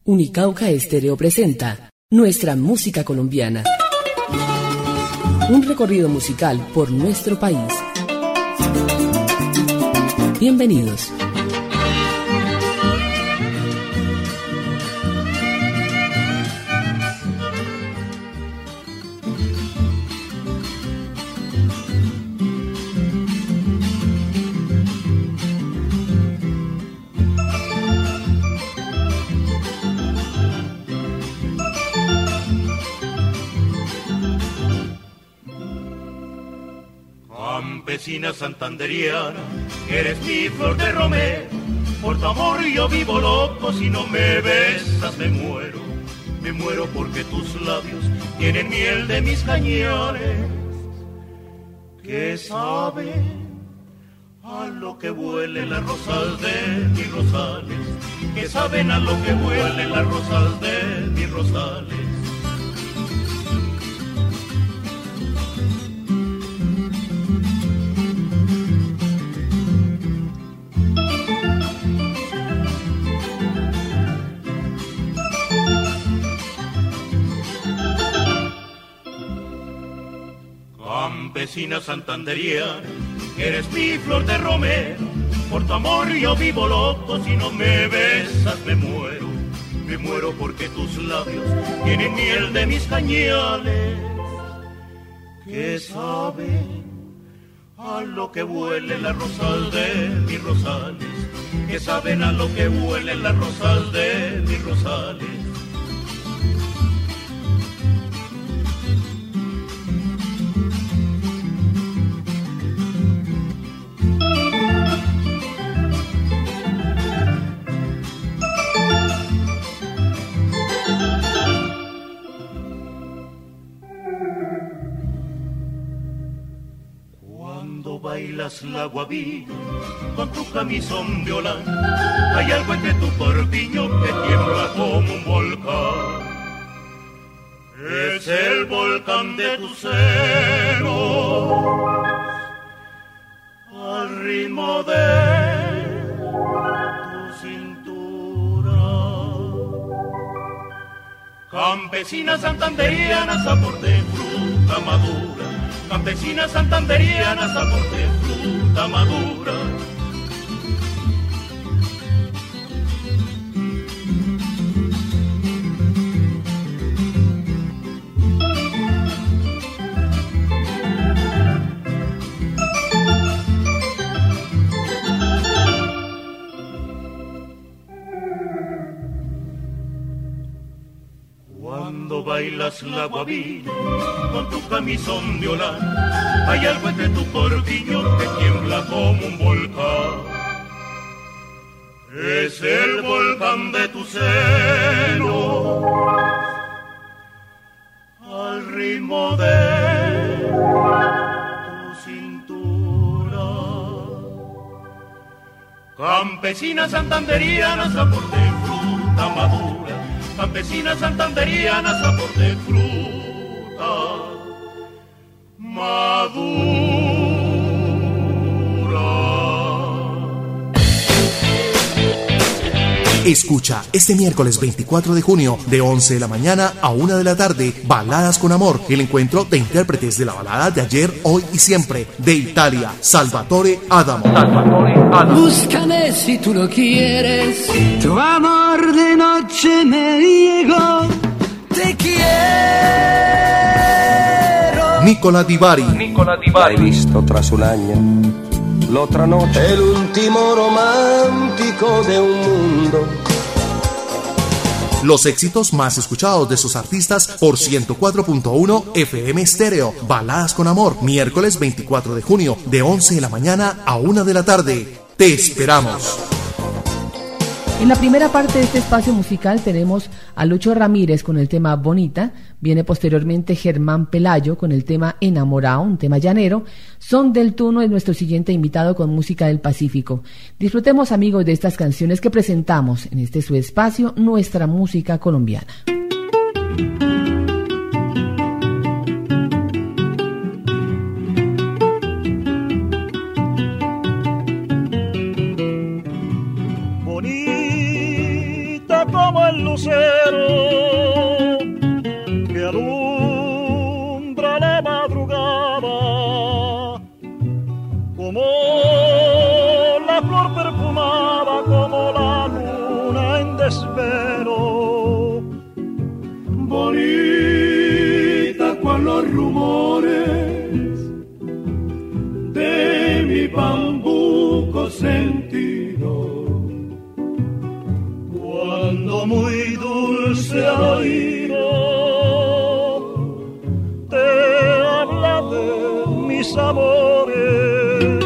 Unicauca Estéreo presenta Nuestra Música Colombiana. Un recorrido musical por nuestro país. Bienvenidos. Campesina santanderiana, eres mi flor de romero, por tu amor yo vivo loco, si no me besas me muero porque tus labios tienen miel de mis cañares, que saben a lo que huelen las rosas de mis rosales, que saben a lo que huelen las rosas de mis rosales. Campesina santanderiana, eres mi flor de romero, por tu amor yo vivo loco, si no me besas me muero porque tus labios tienen miel de mis cañales, que saben a lo que huelen las rosas de mis rosales, que saben a lo que huelen las rosas de mis rosales. Bailas la guabina con tu camisón de holanda, hay algo entre tu corpiño que tiembla como un volcán. Es el volcán de tu seno, al ritmo de tu cintura. Campesina santanderiana, sabor de fruta madura. Campesina santanderiana, sabor de fruta madura. Cuando bailas la guabina con tu camisón de holanda, hay algo entre tu corpiño que tiembla como un volcán. Es el volcán de tu seno, al ritmo de tu cintura. Campesina santanderiana, sabor de fruta madura. Campesina santanderiana, sabor de fruta madura. Escucha este miércoles 24 de junio de 11 de la mañana a 1 de la tarde Baladas con Amor, el encuentro de intérpretes de la balada de ayer, hoy y siempre de Italia, Salvatore Adamo. Búscame si tú lo quieres, tu amor de noche me llegó, te quiero. Nicola Di Bari. L'hai visto tras un año, l'otra noche, el último romántico de un mundo. Los éxitos más escuchados de sus artistas por 104.1 FM Estéreo. Baladas con Amor, miércoles 24 de junio de 11 de la mañana a 1 de la tarde. Te esperamos. En la primera parte de este espacio musical tenemos a Lucho Ramírez con el tema Bonita, viene posteriormente Germán Pelayo con el tema Enamorado, un tema llanero. Son del Tuno es nuestro siguiente invitado con música del Pacífico. Disfrutemos, amigos, de estas canciones que presentamos en este su espacio, Nuestra Música Colombiana. como el lucero que alumbra la madrugada, como la flor perfumada, como la luna en desvelo. Bonita cual los rumores de mi bambuco sentido, cuando muy dulce al oído te habla de mis amores.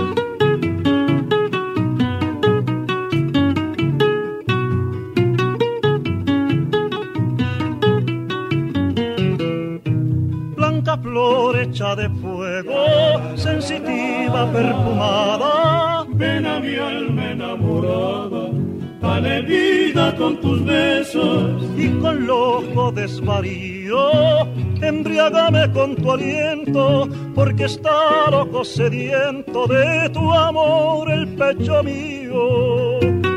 Blanca flor hecha de fuego, sensitiva, perfumada, ven a mi alma enamorada, dale vida con tus besos y con loco desvarío, embriágame con tu aliento, porque está loco sediento de tu amor el pecho mío.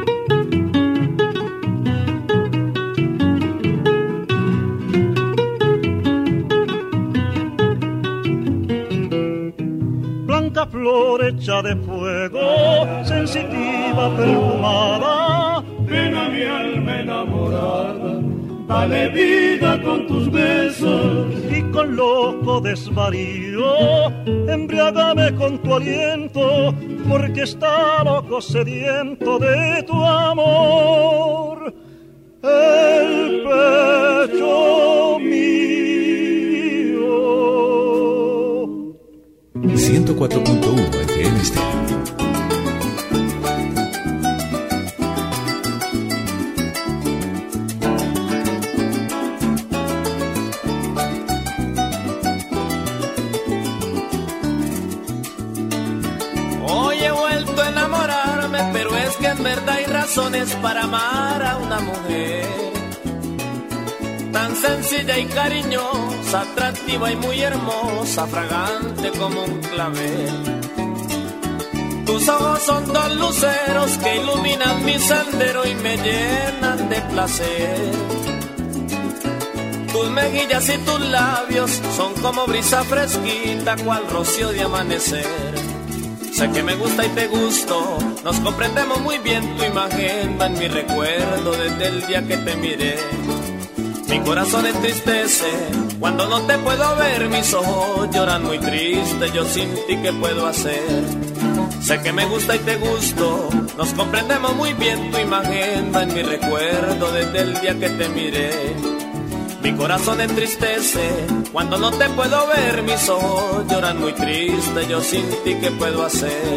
Blanca flor hecha de fuego, sensitiva, perfumada, ven a mi alma enamorada, dale vida con tus besos y con loco desvarío, embriágame con tu aliento, porque está loco sediento de tu amor el pecho mío. 104.1 FM Estéreo. Hoy he vuelto a enamorarme, pero es que en verdad hay razones para amar a una mujer tan sencilla y cariñosa, atractiva y muy hermosa, fragante como un clavel. Tus ojos son dos luceros que iluminan mi sendero y me llenan de placer. Tus mejillas y tus labios son como brisa fresquita, cual rocío de amanecer. Sé que me gusta y te gusto, nos comprendemos muy bien, tu imagen va en mi recuerdo desde el día que te miré. Mi corazón entristece cuando no te puedo ver, mis ojos lloran muy triste, yo sin ti ¿qué puedo hacer? Sé que me gusta y te gusto, nos comprendemos muy bien, tu imagen va en mi recuerdo desde el día que te miré. Mi corazón entristece cuando no te puedo ver, mis ojos lloran muy triste, yo sin ti ¿qué puedo hacer?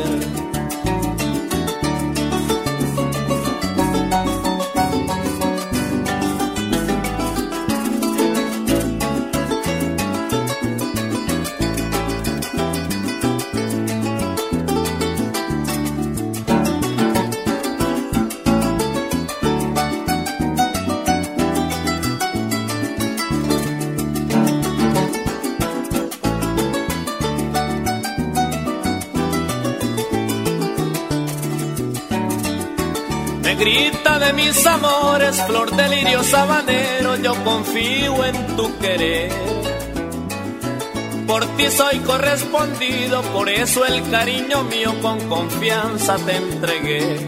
Negrita de mis amores, flor de lirio sabanero, yo confío en tu querer. Por ti soy correspondido, por eso el cariño mío con confianza te entregué.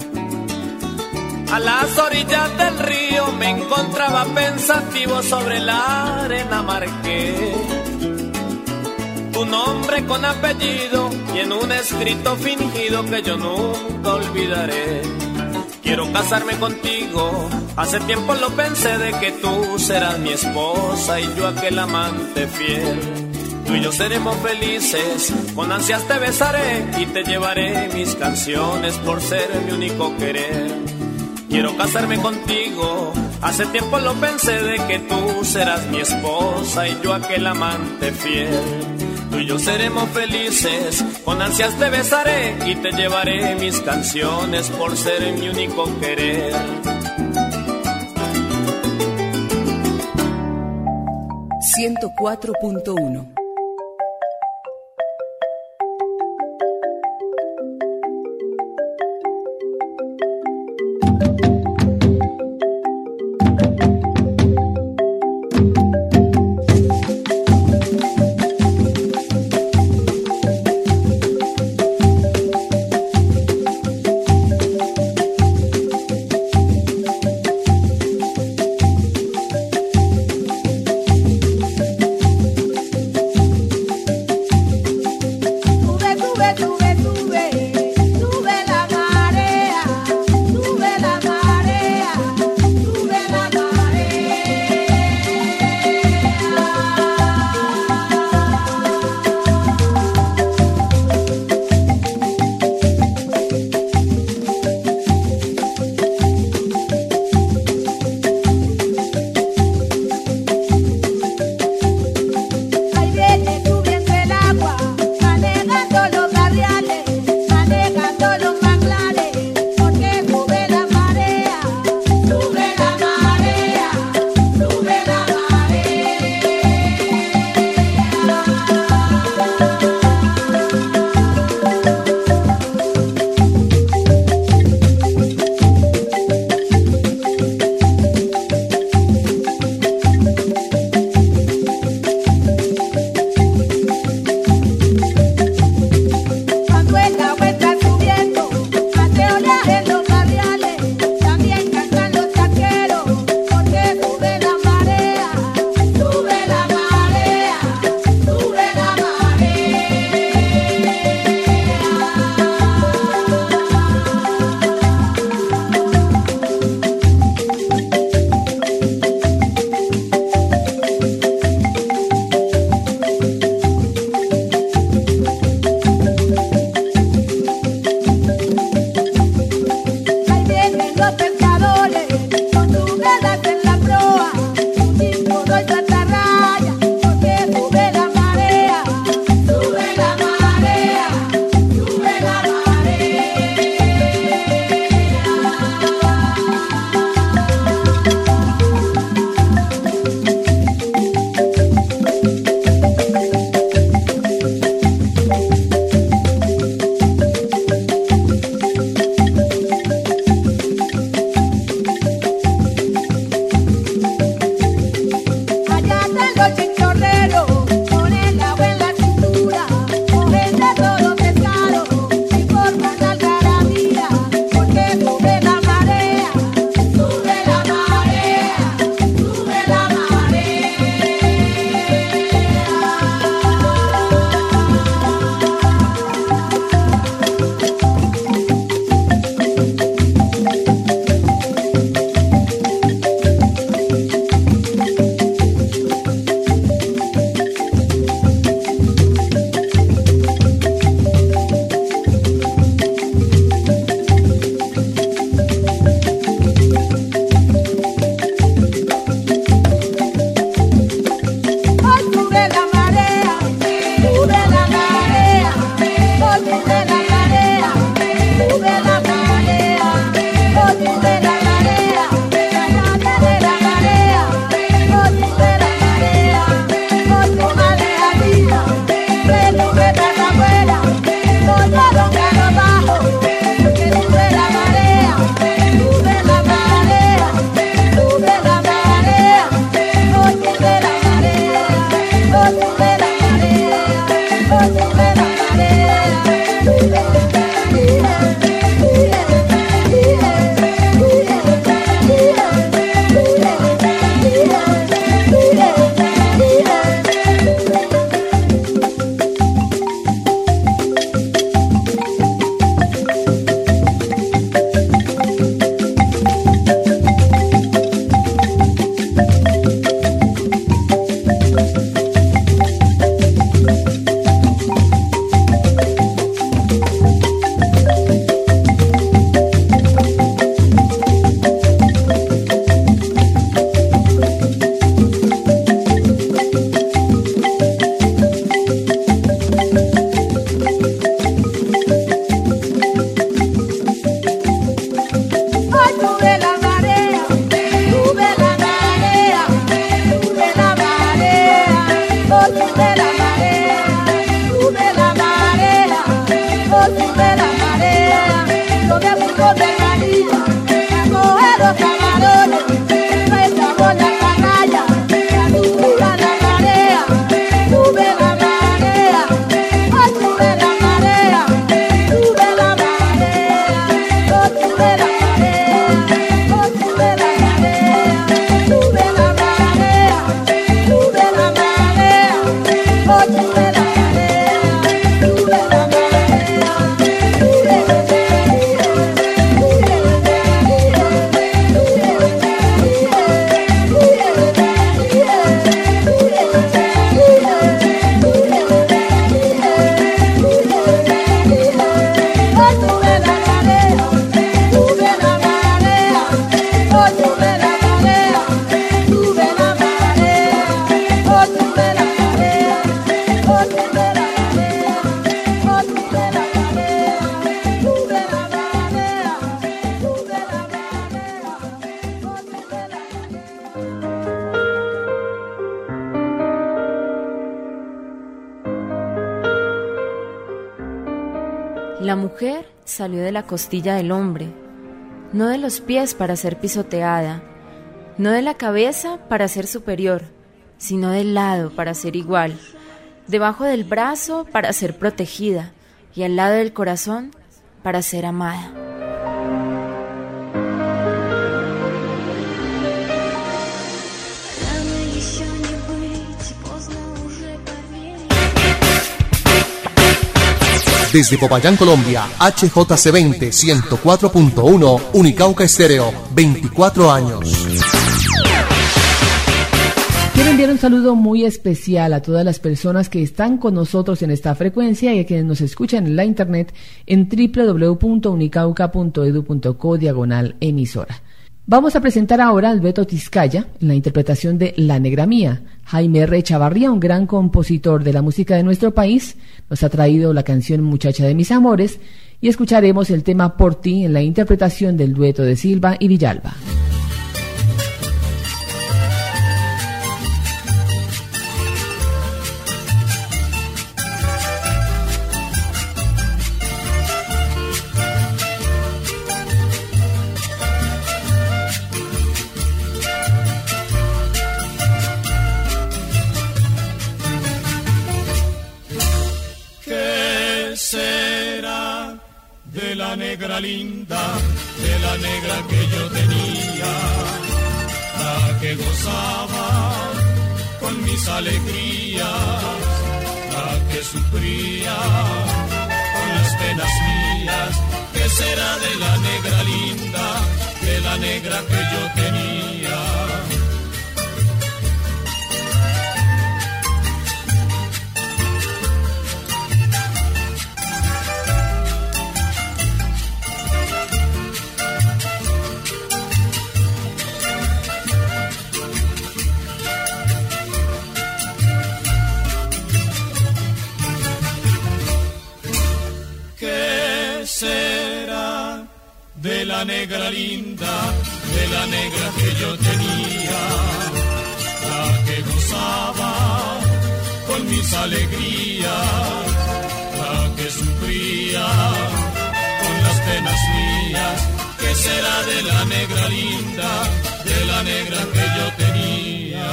A las orillas del río me encontraba pensativo, sobre la arena marqué tu nombre con apellido y en un escrito fingido que yo nunca olvidaré. Quiero casarme contigo, hace tiempo lo pensé de que tú serás mi esposa y yo aquel amante fiel. Tú y yo seremos felices, con ansias te besaré y te llevaré mis canciones por ser mi único querer. Quiero casarme contigo, hace tiempo lo pensé de que tú serás mi esposa y yo aquel amante fiel. Tú y yo seremos felices, con ansias te besaré y te llevaré mis canciones por ser mi único querer. ...104.1 104.1 La mujer salió de la costilla del hombre, no de los pies para ser pisoteada, no de la cabeza para ser superior, sino del lado para ser igual, debajo del brazo para ser protegida y al lado del corazón para ser amada. Desde Popayán, Colombia, HJC20 104.1, Unicauca Estéreo, 24 años. Quiero enviar un saludo muy especial a todas las personas que están con nosotros en esta frecuencia y a quienes nos escuchan en la internet en www.unicauca.edu.co/emisora. Vamos a presentar ahora al Beto Tizcaya en la interpretación de La Negra Mía. Jaime R. Chavarría, un gran compositor de la música de nuestro país, nos ha traído la canción Muchacha de mis amores y escucharemos el tema Por ti en la interpretación del dueto de Silva y Villalba. De la negra linda, de la negra que yo tenía, la que gozaba con mis alegrías, la que sufría con las penas mías. ¿Qué será de la negra linda, de la negra que yo tenía? Será de la negra linda, de la negra que yo tenía, la que gozaba con mis alegrías, la que sufría con las penas mías. ¿Qué será de la negra linda, de la negra que yo tenía?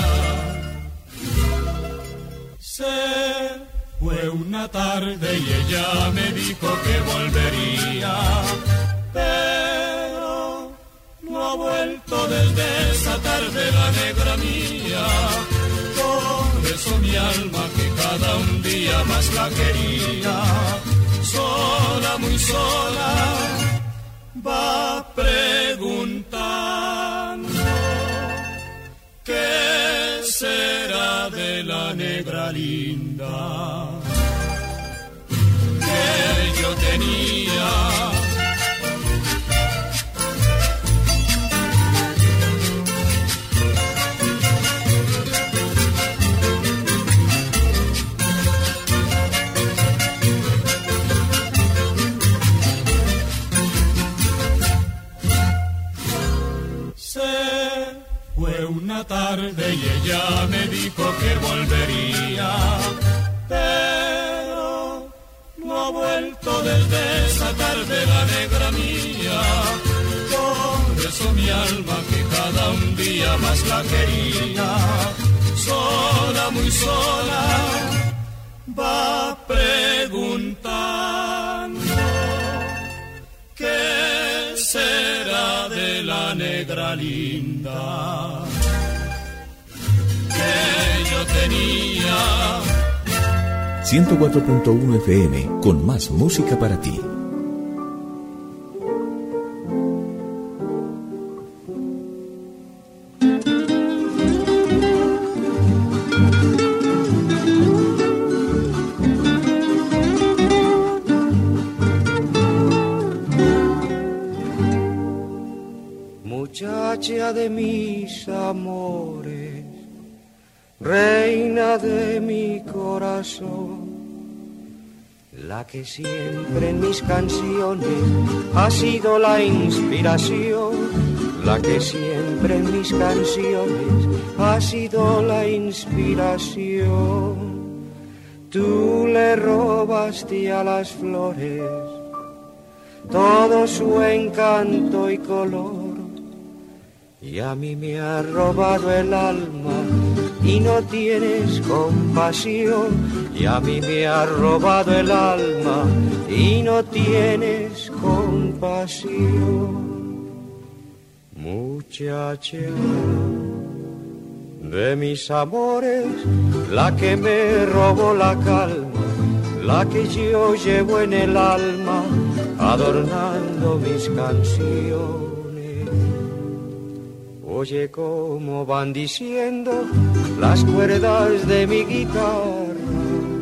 Fue una tarde y ella me dijo que volvería, pero no ha vuelto desde esa tarde la negra mía. Por eso mi alma, que cada un día más la quería, sola, muy sola, va preguntando ¿qué será de la negra linda que yo tenía? Fue una tarde y ella me dijo que volvería, pero no ha vuelto desde esa tarde la negra mía. Por eso mi alma, que cada un día más la quería, sola, muy sola, va preguntando ¿qué será de la negra linda que yo tenía? 104.1 FM, con más música para ti. Muchacha de mis amores, reina de mi corazón, la que siempre en mis canciones ha sido la inspiración, la que siempre en mis canciones ha sido la inspiración. Tú le robaste a las flores todo su encanto y color. Y a mí me ha robado el alma y no tienes compasión. Y a mí me ha robado el alma y no tienes compasión. Muchacha de mis amores, la que me robó la calma, la que yo llevo en el alma, adornando mis canciones. Oye cómo van diciendo las cuerdas de mi guitarra,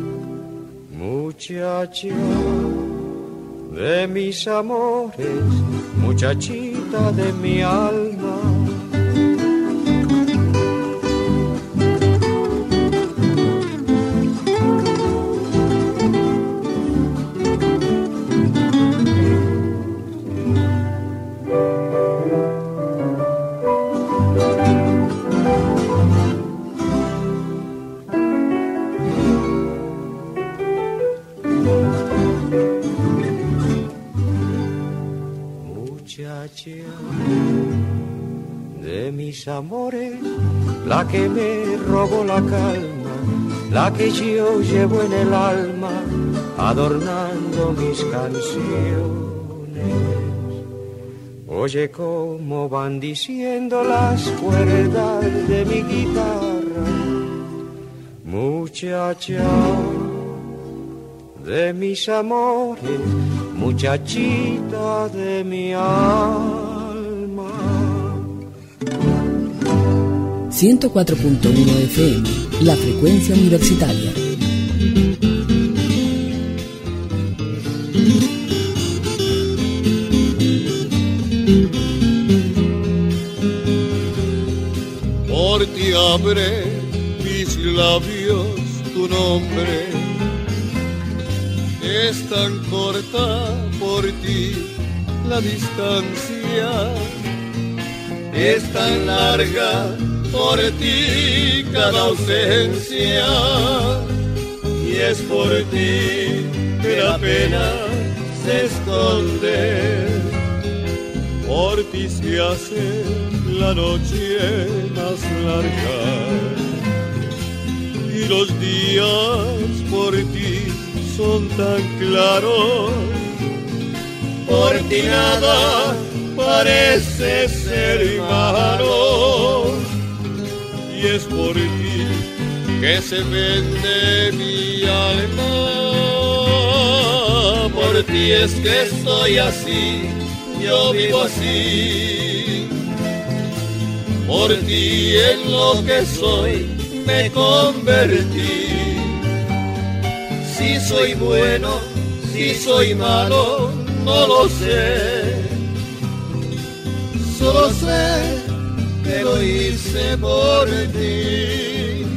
muchacha de mis amores, muchachita de mi alma. De mis amores, la que me robó la calma, la que yo llevo en el alma, adornando mis canciones. Oye cómo van diciendo las cuerdas de mi guitarra, muchacha de mis amores, muchachita de mi alma. 104.1 FM, la frecuencia universitaria. Por ti abre mis labios tu nombre. Es tan corta por ti la distancia, es tan larga por ti cada ausencia, y es por ti que la pena se esconde. Por ti se hace la noche más larga y los días por ti son tan claros. Por ti nada parece ser malo, y es por ti que se vende mi alma. Por ti es que estoy así, yo vivo así. Por ti en lo que soy me convertí. Si soy bueno, si soy malo, no lo sé. Solo sé que lo hice por ti.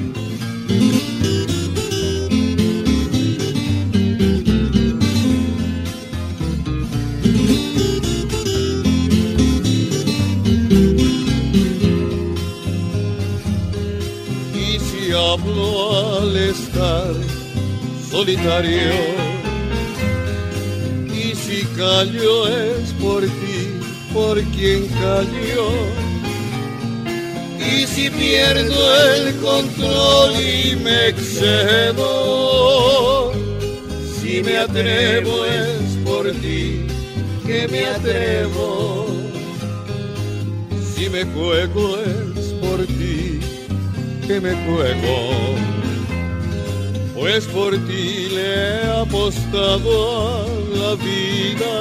Y si hablo al estar solitario, y si callo es por ti, por quien cayó. Y si pierdo el control y me excedo, si me atrevo es por ti que me atrevo. Si me juego es por ti que me juego. Pues por ti le he apostado a la vida,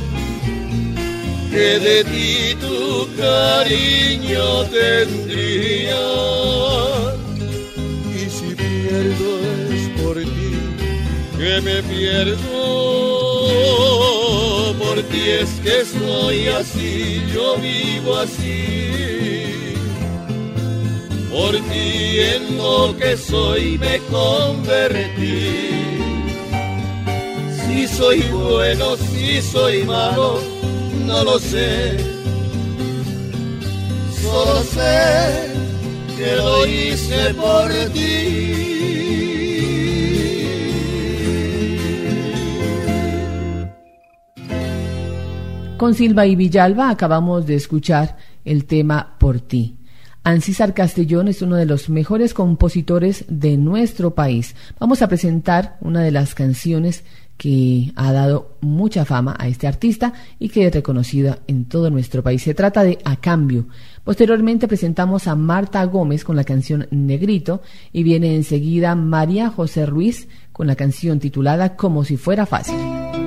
que de ti tu cariño tendría. Y si pierdo es por ti que me pierdo. Por ti es que estoy así, yo vivo así. Por ti en lo que soy me convertí. Si soy bueno, si soy malo, no lo sé. Solo sé que lo hice por ti. Con Silva y Villalba acabamos de escuchar el tema Por ti. Ancísar Castellón es uno de los mejores compositores de nuestro país. Vamos a presentar una de las canciones que ha dado mucha fama a este artista y que es reconocida en todo nuestro país. Se trata de A Cambio. Posteriormente presentamos a Marta Gómez con la canción Negrito y viene enseguida María José Ruiz con la canción titulada Como si fuera fácil.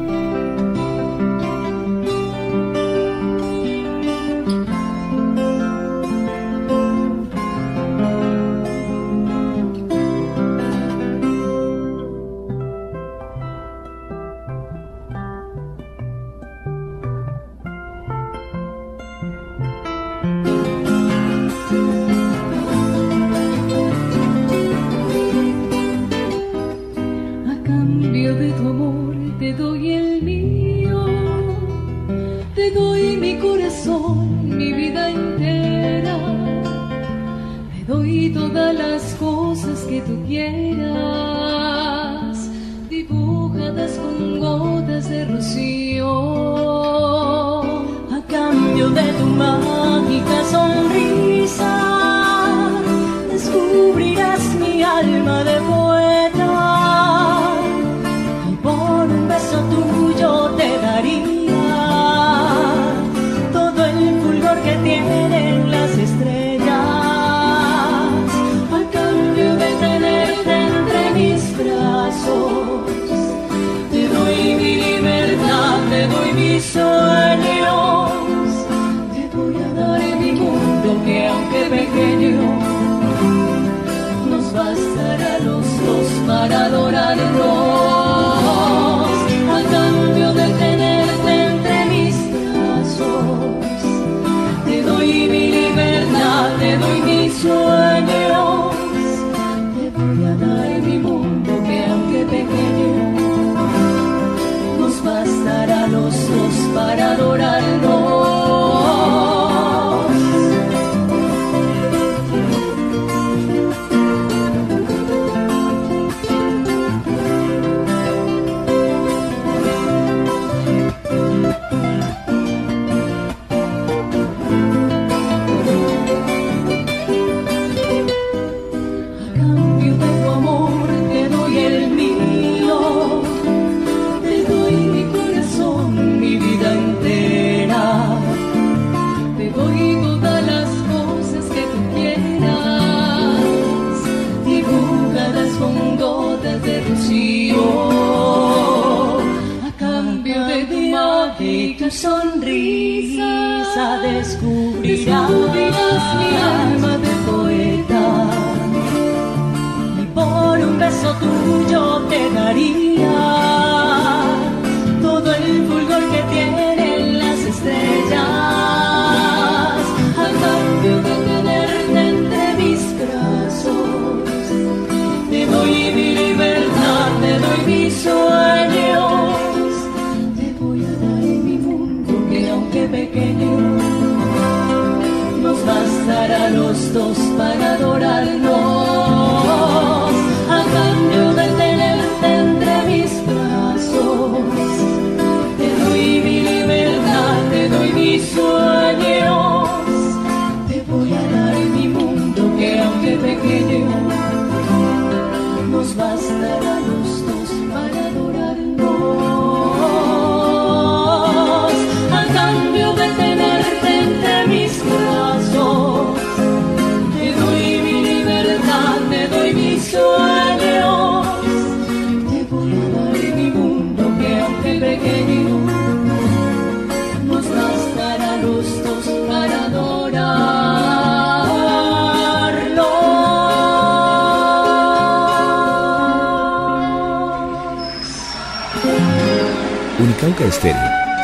Unicauca Estéreo,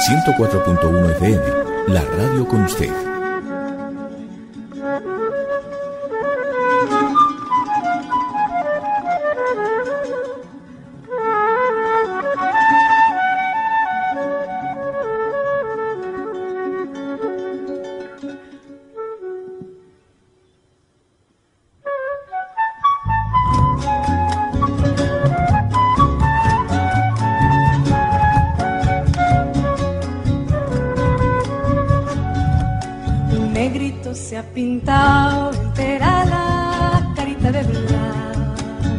104.1 FM, la radio con usted. se ha pintado entera la carita de blanco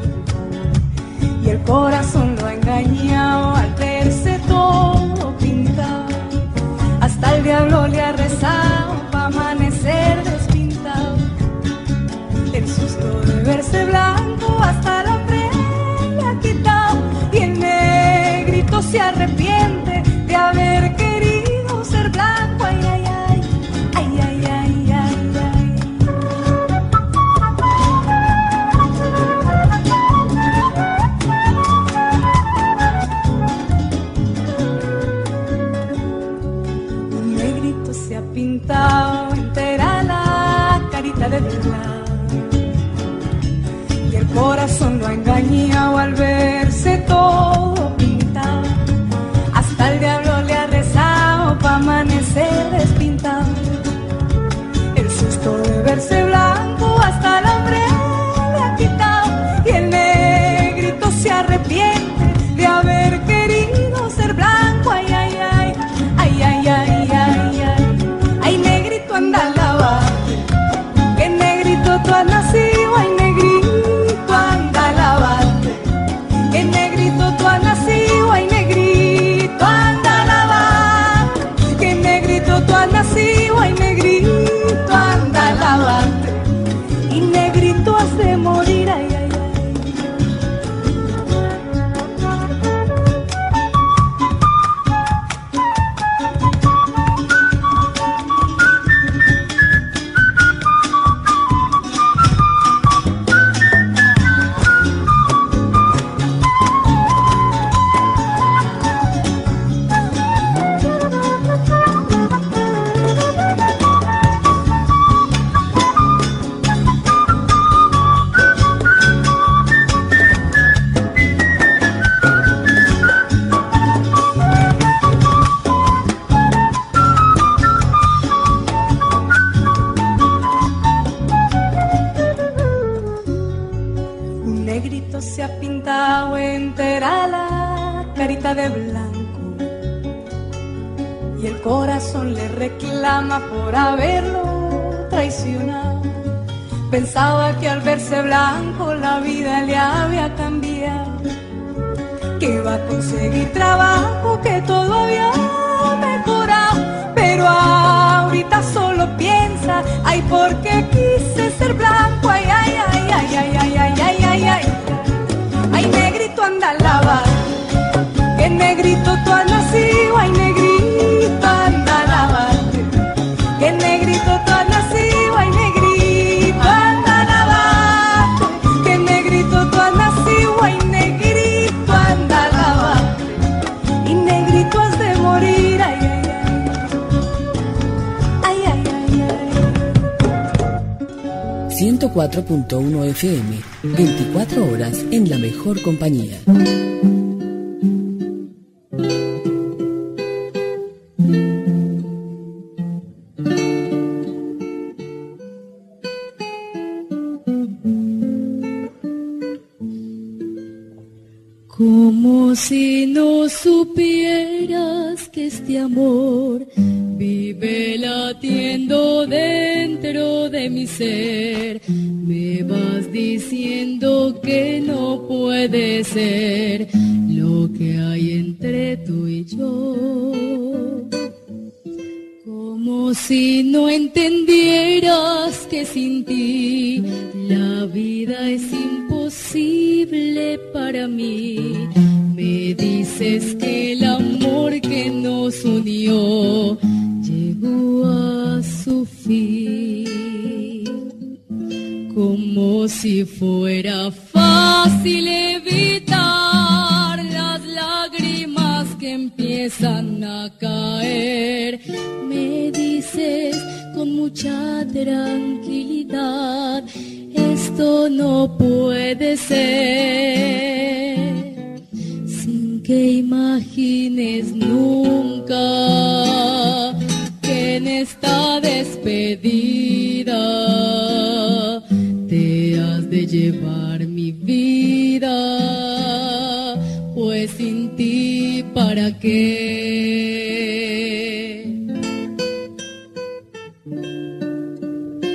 y el corazón lo ha engañado al verse todo pintado. Hasta el diablo le ha rezado pa' amanecer despintado. El susto de verse blanco hasta la frente le ha quitado y el negrito se arrepiente de haber querido ser blanco. Ay, ay, ay, ay, ay, ay, ay, ay. Un negrito se ha pintado entera la carita de blanco y el corazón lo ha engañado al verse todo pintado. Hasta el diablo le ha rezado pa' amanecer despintado. El susto de verse blanco hasta el hambre le ha quitado y el negrito se arrepiente de haber querido ser blanco. Ay, ay, ay, ay, ay, ay, ay, ay. Ay, negrito, anda a lavarte, que negrito tú has nacido. Ay, negrito, anda a lavarte, que negrito tú has nacido. Ay, negrito, anda a lavarte, que negrito tú has nacido. Ay, negrito, anda a lavarte, y negrito has de morir. Ay, ay, ay. 'Carita de blanco, y el corazón le reclama por haberlo traicionado. Pensaba que al verse blanco la vida le había cambiado, que iba a conseguir trabajo, que todo había mejorado, pero ahorita solo piensa, ay, ¿por qué quise ser blanco? Ay, ay, ay, ay, ay, ay, ay, ay, ay, ay, ay, negrito, anda a lavar, que negrito tú has nacido. Ay, negrito, anda a lavarte, que negrito tú has nacido. Ay, negrito, anda a lavarte, que negrito tú has nacido. Ay, negrito, anda a lavarte, y negrito has de morir. Ay, ay, ay, ay, ay, ay. 104.1 FM, 24 horas en la mejor compañía. Como si no supieras que este amor vive latiendo dentro de mi ser. Me vas diciendo que no puede ser lo que hay entre tú y yo. Como si no entendieras que sin ti la vida es imposible para mí. Me dices que el amor que nos unió llegó a su fin. Como si fuera fácil evitar las lágrimas que empiezan a caer. Me dices con mucha tranquilidad, esto no puede ser, sin que imagines nunca que en esta despedida te has de llevar mi vida, pues sin ti ¿para qué?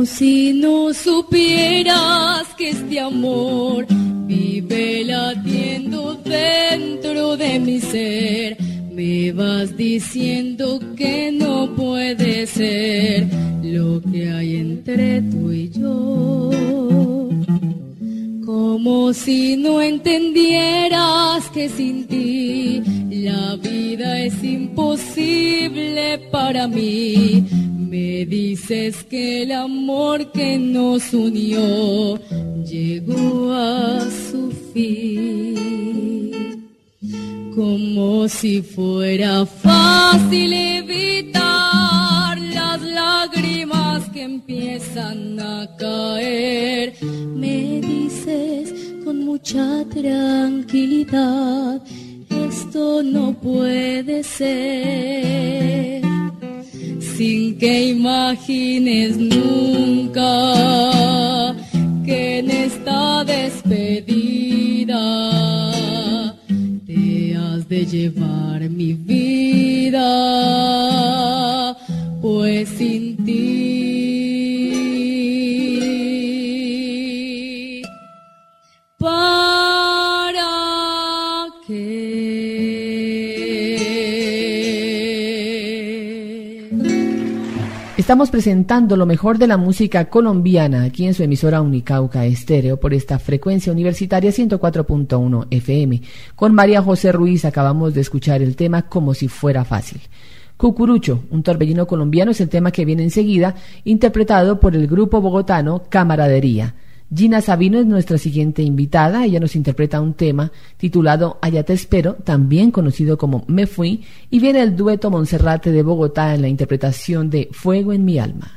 si no supieras que este amor vive latiendo dentro de mi ser. Me vas diciendo que no puede ser lo que hay entre tú y yo. Como si no entendieras que sin ti la vida es imposible para mí. Me dices que el amor que nos unió llegó a su fin. Como si fuera fácil evitar las lágrimas que empiezan a caer. Me dices con mucha tranquilidad, esto no puede ser. Sin que imagines nunca que en esta despedida te has de llevar mi vida, pues sin ti, ¿para qué? Estamos presentando lo mejor de la música colombiana aquí en su emisora Unicauca Estéreo por esta frecuencia universitaria 104.1 FM. Con María José Ruiz acabamos de escuchar el tema Como si fuera fácil. Cucurucho, un torbellino colombiano, es el tema que viene enseguida, interpretado por el grupo bogotano Camaradería. Gina Sabino es nuestra siguiente invitada. Ella nos interpreta un tema titulado Allá te espero, también conocido como Me fui, y viene el dueto Monserrate de Bogotá en la interpretación de Fuego en mi alma.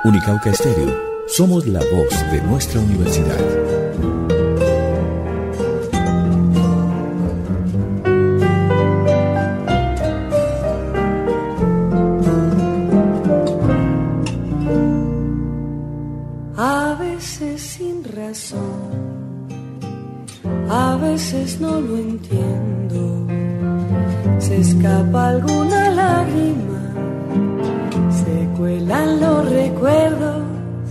Unicauca Estéreo. Somos la voz de nuestra universidad. A veces sin razón, a veces no lo entiendo. Se escapa alguna lágrima, se cuelan los recuerdos.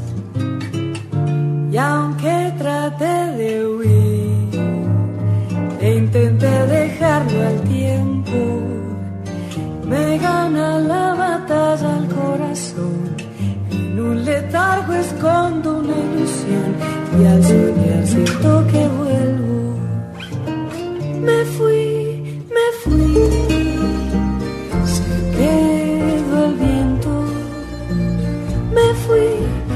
Y aunque traté de huir e intenté dejarlo al tiempo, me gana la batalla al corazón. En un letargo escondo una ilusión y al soñar siento que vuelvo. Me fui, se quedó el viento. Me fui,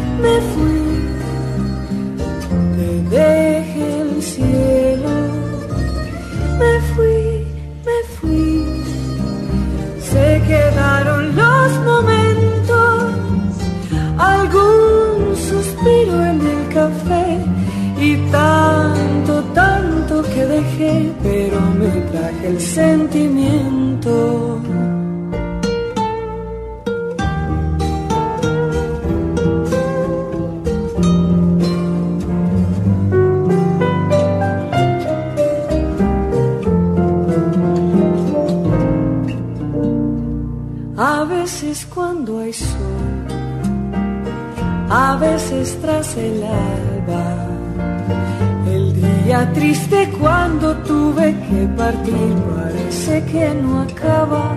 te dejé el cielo. Me fui, se quedaron los momentos, algún suspiro en el café y tanto que dejé, pero me traje el sentimiento. A veces cuando hay sol, a veces tras el alba, el día triste cuando tuve que partir parece que no acaba.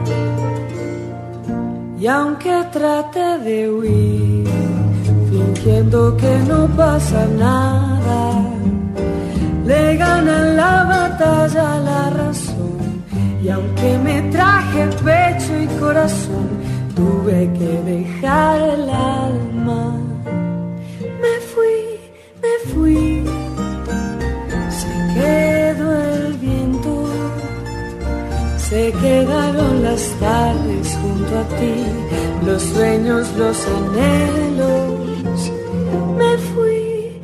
Y aunque trate de huir, fingiendo que no pasa nada, le ganan la batalla a la razón. Y aunque me traje pecho y corazón, tuve que dejar el alma. Me fui, se quedó el viento, se quedaron las tardes junto a ti, los sueños, los anhelos. Me fui,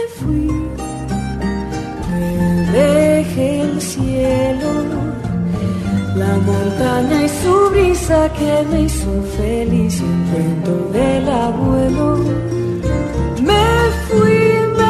te dejé el cielo, la montaña y su brisa que me hizo feliz, y un cuento del abuelo. Me fui,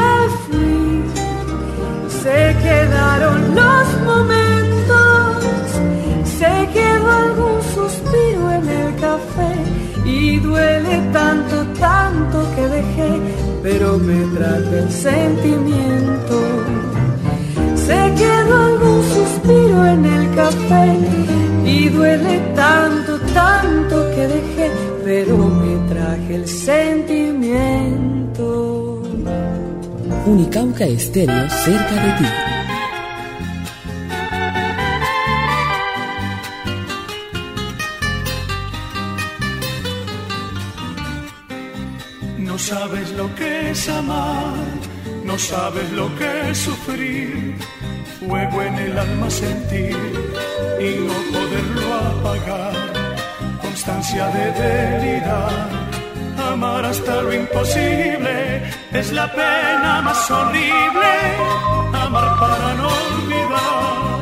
se quedaron los momentos, se quedó algún suspiro en el café y duele tanto que dejé, pero me traje el sentimiento. Se quedó algún suspiro en el café y duele tanto que dejé, pero me traje el sentimiento. Unicauca Estéreo, cerca de ti. No sabes lo que es amar, no sabes lo que es sufrir, fuego en el alma sentir y no poderlo apagar, constancia de delirar, amar hasta lo imposible, es la pena más horrible, amar para no olvidar.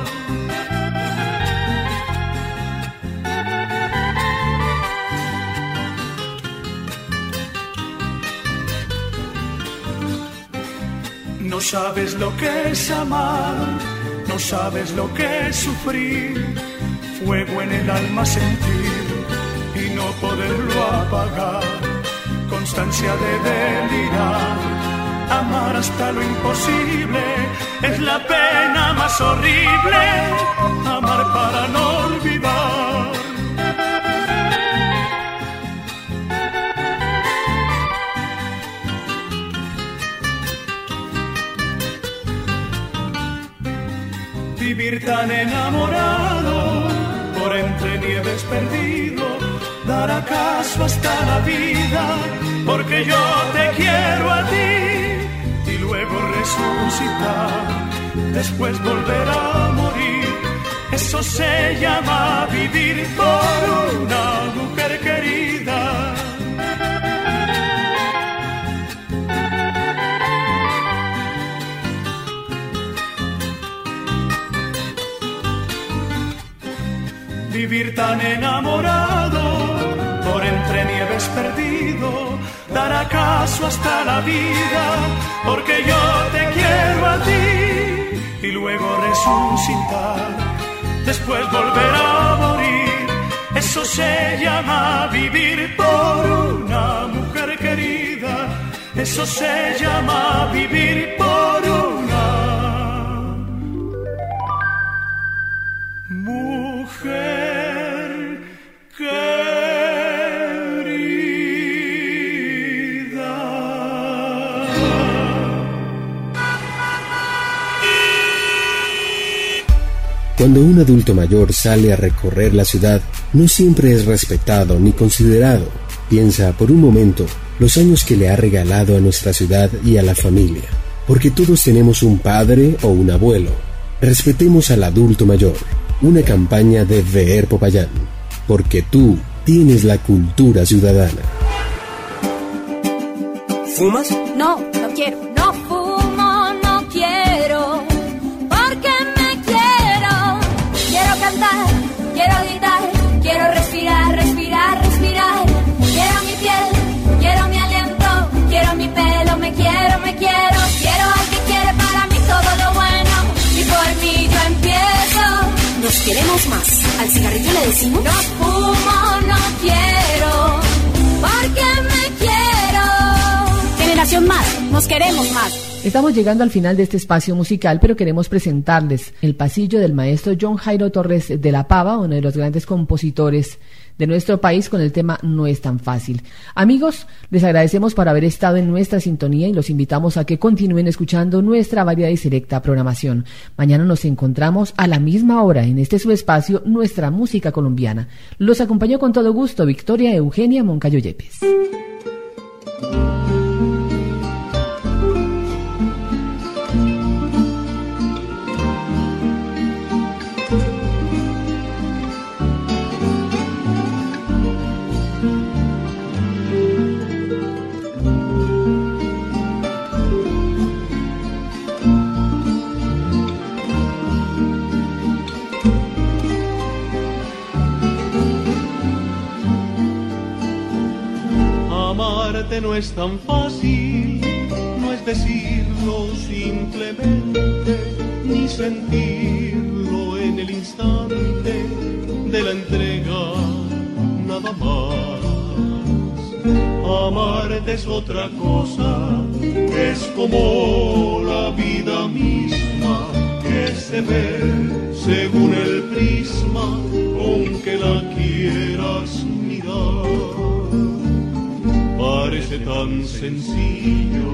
No sabes lo que es amar, no sabes lo que es sufrir, fuego en el alma sentir y no poderlo apagar, constancia de delirar, amar hasta lo imposible, es la pena más horrible, amar para no olvidar. Vivir tan enamorado, por entre nieves perdido, dar acaso hasta la vida, porque yo te quiero a ti, y luego resucitar, después volver a morir, eso se llama vivir por una mujer querida. vivir tan enamorado, por entre nieves perdido, dar acaso hasta la vida, porque yo te quiero a ti, y luego resucitar, después volver a morir. Eso se llama vivir por una mujer querida, eso se llama vivir por una mujer querida. Cuando un adulto mayor sale a recorrer la ciudad, no siempre es respetado ni considerado. Piensa por un momento los años que le ha regalado a nuestra ciudad y a la familia. Porque todos tenemos un padre o un abuelo. Respetemos al adulto mayor. Una campaña de VR Popayán. Porque tú tienes la cultura ciudadana. ¿Fumas? No, no quiero. No fumo, no quiero. Porque me quiero. Quiero cantar, quiero gritar, quiero respirar, respirar, respirar. Quiero mi piel, quiero mi aliento, quiero mi pelo, me quiero, me quiero. Quiero al que quiere para mí todo lo bueno, y por mí yo empiezo. Nos queremos más. ¿Al cigarrillo le decimos? No fumo, no quiero, porque me quiero. Generación Más, nos queremos más. Estamos llegando al final de este espacio musical, pero queremos presentarles el pasillo del maestro John Jairo Torres de la Pava, uno de los grandes compositores de nuestro país, con el tema No es tan fácil. Amigos, les agradecemos por haber estado en nuestra sintonía y los invitamos a que continúen escuchando nuestra variada y selecta programación. Mañana nos encontramos a la misma hora en este subespacio, Nuestra Música Colombiana. Los acompañó con todo gusto Victoria Eugenia Moncayo Yepes. Amarte no es tan fácil, no es decirlo simplemente, ni sentirlo en el instante de la entrega, nada más. Amarte es otra cosa, es como la vida misma, que se ve según el prisma con que la quieras mirar. Parece tan sencillo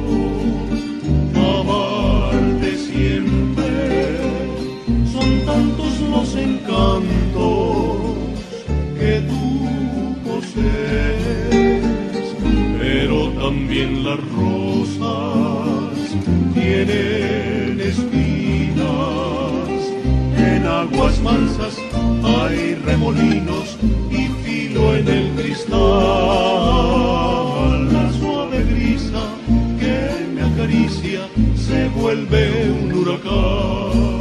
amarte siempre, son tantos los encantos que tú posees, pero también las rosas tienen espinas, en aguas mansas hay remolinos y filo en el cristal. Se vuelve un huracán.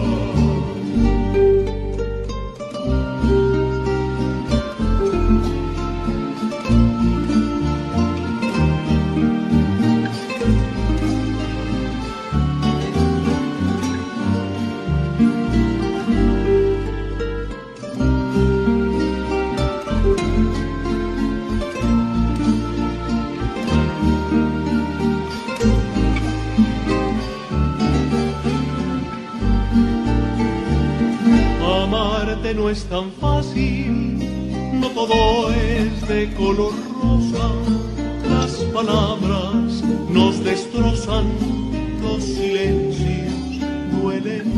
No es tan fácil, no todo es de color rosa, las palabras nos destrozan, los silencios duelen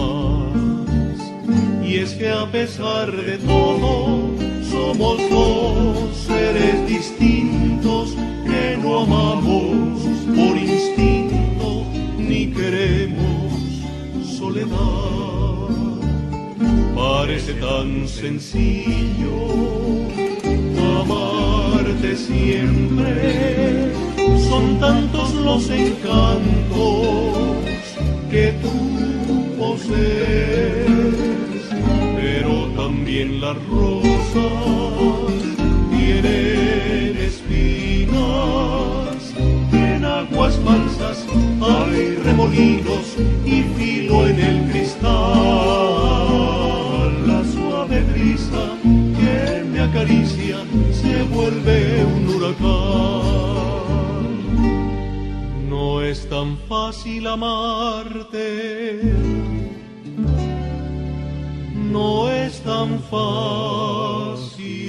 más. Y es que a pesar de todo, somos dos seres distintos que no amamos por instinto ni queremos soledad. Parece tan sencillo amarte siempre, son tantos los encantos que tú posees, pero también las rosas oídos y filo en el cristal. La suave brisa que me acaricia se vuelve un huracán. No es tan fácil amarte, no es tan fácil.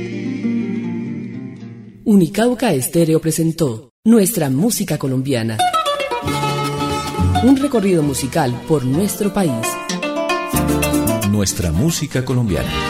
Unicauca Estéreo presentó Nuestra Música Colombiana. Un recorrido musical por nuestro país. Nuestra Música Colombiana.